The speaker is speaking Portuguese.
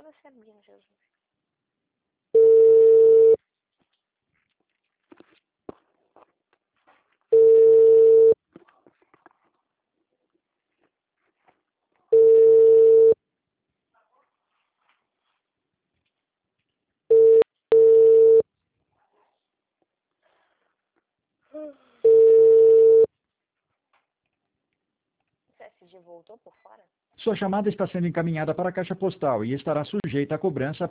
Toda Sabrina, Jesus. O CSG voltou por fora? Sua chamada está sendo encaminhada para a caixa postal e estará sujeita à cobrança